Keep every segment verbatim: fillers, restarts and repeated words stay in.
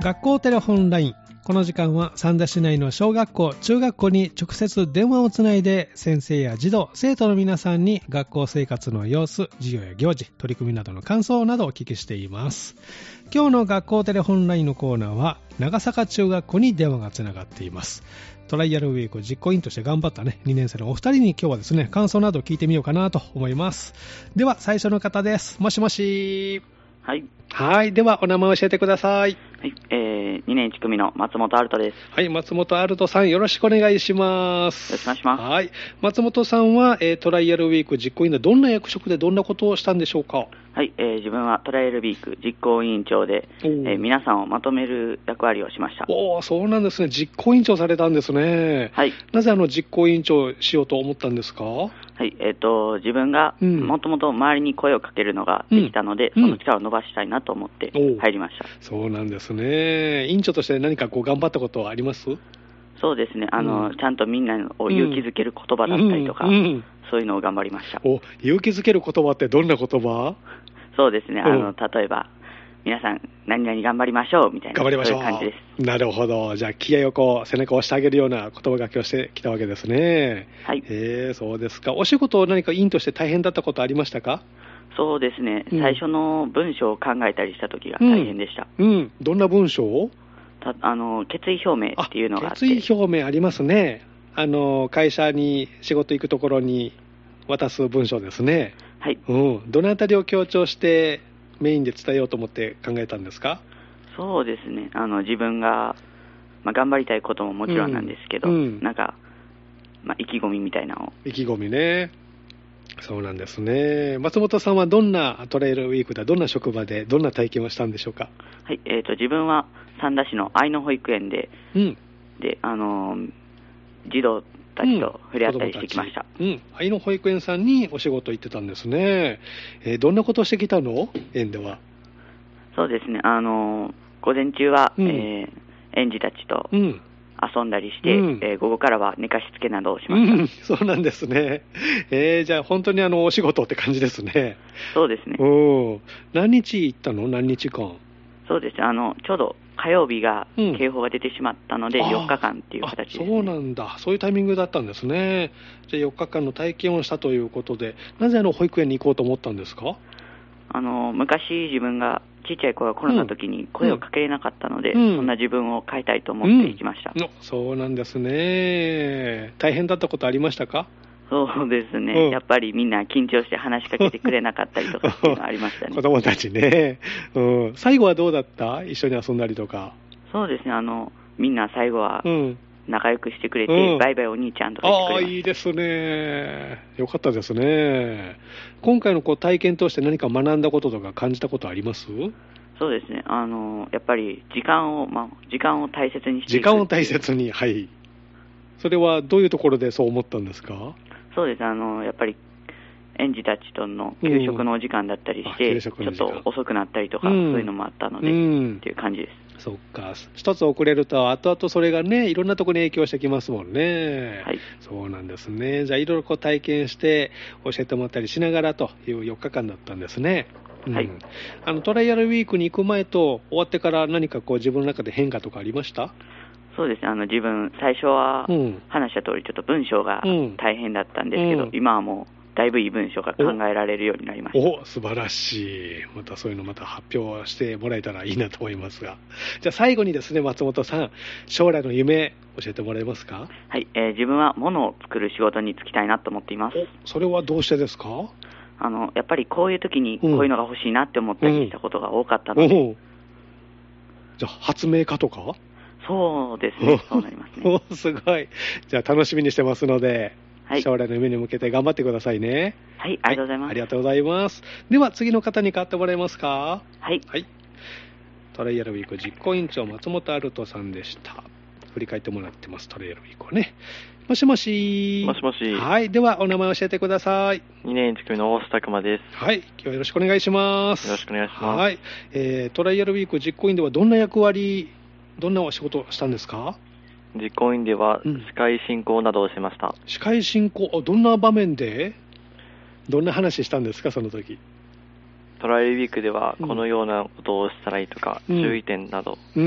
学校テレホンライン。この時間は三田市内の小学校、中学校に直接電話をつないで先生や児童、生徒の皆さんに学校生活の様子、授業や行事、取り組みなどの感想などをお聞きしています。今日の学校テレホンラインのコーナーは長坂中学校に電話がつながっています。トライアルウィーク実行委員として頑張ったね、にねん生のお二人に今日はですね、感想などを聞いてみようかなと思います。では最初の方です。もしもし。 はい。 はい。ではお名前を教えてください。 はい。えー、にねんいち組の松本アルトです。 はい。松本アルトさん、よろしくお願いします。 よろしくお願いします。 はい。松本さんは、えー、トライアルウィーク実行委員でどんな役職でどんなことをしたんでしょうか？ はい。えー、自分はトライアルウィーク実行委員長で、えー、皆さんをまとめる役割をしました。 おー、そうなんですね。実行委員長されたんですね。 はい。 なぜあの実行委員長をしようと思ったんですか？ はい。えっ、ー、と、自分がもともと周りに声をかけるのができたので、うん、その力を伸ばしたいなと思って入りました。 そうなんですね。委員長として何かこう頑張ったことはあります？ そうですね。あの、うん、ちゃんとみんなを勇気づける言葉だったりとか、うんうん、そういうのを頑張りました。 お、勇気づける言葉ってどんな言葉？ そうですね。あの、例えば、皆さん何々頑張りましょうみたいな、 頑張りましょう、 そういう感じです。 なるほど。じゃあ気合をこう背中を押してあげるような言葉がけをしてきたわけですね。 はい。 えー、そうですか。お仕事を何か委員として大変だったことありましたか？ そうですね、うん、最初の文章を考えたりした時が大変でした。 うん、うん、どんな文章を？ たあの決意表明っていうのがあって。 決意表明ありますね。あの会社に仕事行くところに渡す文章ですね。 はい。 うん、どのあたりを強調してメインで伝えようと思って考えたんですか？ そうですね、あの自分が、まあ、頑張りたいことももちろんなんですけど、うんうん、なんか、まあ、意気込みみたいなのを。 意気込みね。そうなんですね。松本さんはどんなトレイルウィークでどんな職場でどんな体験をしたんでしょうか？ はい、えーと、自分は三田市の愛の保育園で、うん、で、あのー、児童たちと触れ合ったりしてきました。 うん、うん、愛の保育園さんにお仕事行ってたんですね。えー、どんなことをしてきたの？園では。 そうですね、あのー、午前中は、うん、えー、園児たちと遊んだりして、うん、えー、午後からは寝かしつけなどをしました。 うん、そうなんですね。えー、じゃあ本当にあのお仕事って感じですね。 そうですね。 お何日行ったの？何日間？ そうです。あのちょうど火曜日が警報が出てしまったので、うん、よっかかんっていう形ですね。 そうなんだ。そういうタイミングだったんですね。じゃあよっかかんの体験をしたということで、なぜあの保育園に行こうと思ったんですか？ あの昔自分がちっちゃい子が転んだ時に声をかけれなかったので、うん、そんな自分を変えたいと思って行きました。 うん、そうなんですね。大変だったことありましたか？ そうですね、うん、やっぱりみんな緊張して話しかけてくれなかったりとかっていうのはありましたね。 子供たちね、うん、最後はどうだった？一緒に遊んだりとか。 そうですね、あのみんな最後は仲良くしてくれて、うん、バイバイお兄ちゃんとか言ってくれました。 ああ、いいですね。よかったですね。今回のこう体験通して何か学んだこととか感じたことあります？ そうですね、あのやっぱり時間を、まあ、時間を大切にしていく。 時間を大切に、はい。それはどういうところでそう思ったんですか？ そうです、あのやっぱり園児たちとの給食のお時間だったりして、うん、ちょっと遅くなったりとか、うん、そういうのもあったので、うん、っていう感じです。 そっか、一つ遅れると後々それがね、いろんなところに影響してきますもんね。 はい、 そうなんですね。じゃあいろいろこう体験して教えてもらったりしながらというよっかかんだったんですね。うん、はい。あのトライアルウィークに行く前と終わってから何かこう自分の中で変化とかありました？ そうですね、あの自分最初は話した通りちょっと文章が大変だったんですけど、うん、今はもうだいぶいい文章が考えられるようになりました。 お、素晴らしい。またそういうのまた発表してもらえたらいいなと思いますが、じゃあ最後にですね、松本さん、将来の夢教えてもらえますか？ はい、えー、自分は物を作る仕事に就きたいなと思っています。 それはどうしてですか？ あのやっぱりこういう時にこういうのが欲しいなって思ったりしたことが多かったので、うんうん、 じゃあ発明家とか？ そうですね、そうなりますね。 すごい。じゃあ楽しみにしてますので、はい、将来の夢に向けて頑張ってくださいね。 はい、ありがとうございます。 はい、ありがとうございます。では次の方に代わってもらえますか？ はい。 はい。トライアルウィーク実行委員長松本アルトさんでした。振り返ってもらってます、トライアルウィークをね。もしもし。 もしもし。 はい。ではお名前教えてください。 にねんいち組の大須拓馬です。 はい。今日はよろしくお願いします。 よろしくお願いします。 はい。えー、トライアルウィーク実行委員ではどんな役割、どんなお仕事をしたんですか？ 実行委員では司会進行などをしました。うん、 司会進行、どんな場面でどんな話したんですか、その時？ トライアルウィークではこのようなことをしたらいいとか、うん、注意点など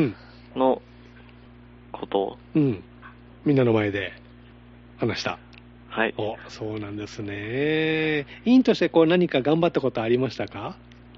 のことを、 うん、みんなの前で話した。 はい。 お、そうなんですね。委員としてこう何か頑張ったことありましたか？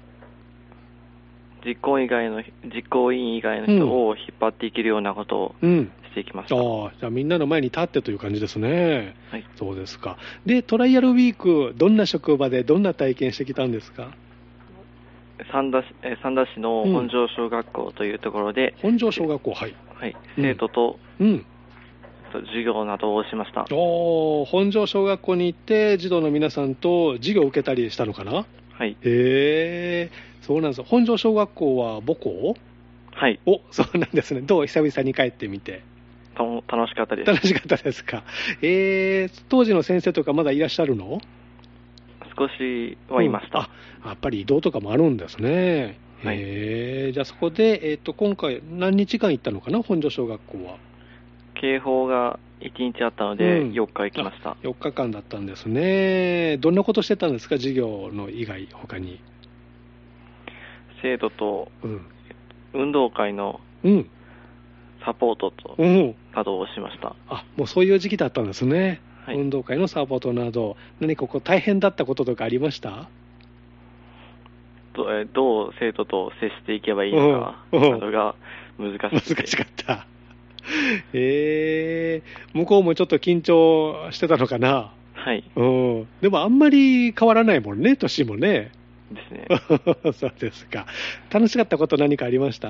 実行以外の実行委員以外の人を引っ張っていけるようなことをしていきました。 うん、ああ、じゃあみんなの前に立ってという感じですね。 はい。 そうですか。で、トライアルウィーク、どんな職場でどんな体験してきたんですか？ 三田市、三田市の本庄小学校というところで、 うん、本庄小学校、はい。 はい。生徒と、うん。授業などをしました。 おー、本庄小学校に行って児童の皆さんと授業を受けたりしたのかな？ はい。 へー。そうなんです。本庄小学校は母校？ はい。 お、そうなんですね。どう久々に帰ってみて。 た楽しかったです。 楽しかったですか。えー、当時の先生とかまだいらっしゃるの？ 少しはいました。 うん、あ、やっぱり移動とかもあるんですね。 はい。 えー、じゃあそこで、えっと、今回何日間行ったのかな、本庄小学校は。 警報がいちにちあったので、よっか行きました、 うん。よっかかんだったんですね。どんなことしてたんですか、授業の以外、他に。 生徒と、うん、運動会のサポートと、うん、などをしました。 あ、もうそういう時期だったんですね。 はい、 運動会のサポートなど、何かこう大変だったこととかありました？ ど, えどう生徒と接していけばいいのかなどが難しくて。 難しかった。えー、向こうもちょっと緊張してたのかな。 はい。 うん。でもあんまり変わらないもんね、年もね。 ですね。 そうですか。楽しかったこと何かありました？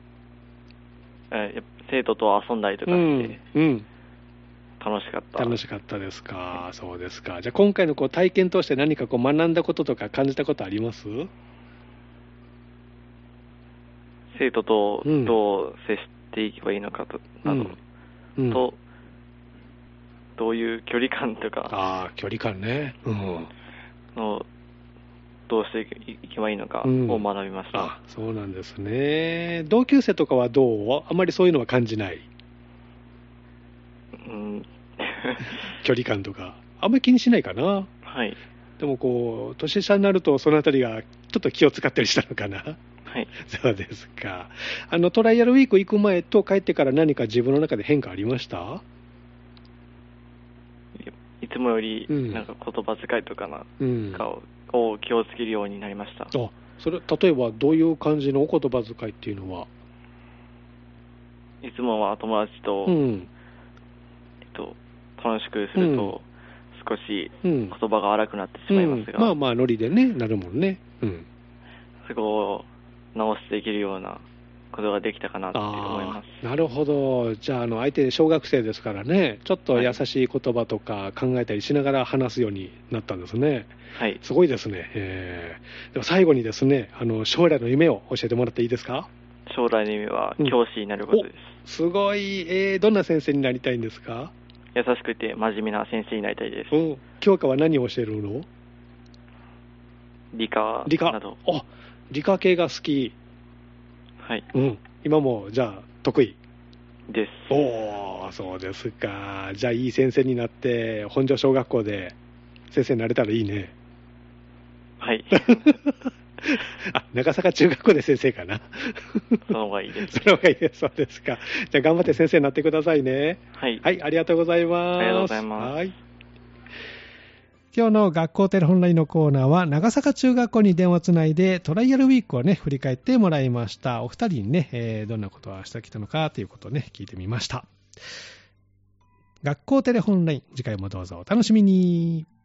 え生徒と遊んだりとかして、うん、うん、楽しかった。 楽しかったですか。はい、そうですか。じゃあ今回のこう体験として何かこう学んだこととか感じたことあります？ 生徒とどう接していけばいいのかと、うん、など、うん、と、どういう距離感とか、 ああ、距離感ね。うん。 のどうしていけばいいのかを学びました。うん、 あ、そうなんですね。同級生とかはどう？あまりそういうのは感じない？ うん、 距離感とかあんまり気にしないかな。 はい。 でもこう年下になるとそのあたりがちょっと気を使ったりしたのかな。 はい。 そうですか。あのトライアルウィーク行く前と帰ってから何か自分の中で変化ありました？ いつもよりなんか言葉遣いとかな、うん、かをを気をつけるようになりました。 あ、それ例えばどういう感じのお言葉遣いっていうのは？ いつもは友達と、うん、えっと、楽しくすると、少し言葉が荒くなってしまいますが、 うんうん、まあまあノリでねなるもんね、うん、 そこを直していけるようなことができたかなと思います。 なるほど。じゃあ、あの相手小学生ですからね、ちょっと優しい言葉とか考えたりしながら話すようになったんですね。 はい。 すごいですね。えー、では最後にですね、あの将来の夢を教えてもらっていいですか？ 将来の夢は教師になることです。 うん、すごい、えー。どんな先生になりたいんですか？ 優しくて真面目な先生になりたいです。 うん、教科は何を教えるの？ 理科理科など。 あ、理科系が好き。 はい。 うん。今もじゃあ得意です。 おー、そうですか。じゃあいい先生になって本庄小学校で先生になれたらいいね。 はい。 あ、長坂中学校で先生かな。 その方がいいです。 その方がいいです。そうですか。じゃあ頑張って先生になってくださいね。 はい。 はい、ありがとうございます。 ありがとうございます。 はい。今日の学校テレホンラインのコーナーは長坂中学校に電話をつないでトライアルウィークをね振り返ってもらいました。お二人にね、えー、どんなことをしてきたのかということをね聞いてみました。学校テレホンライン、次回もどうぞお楽しみに。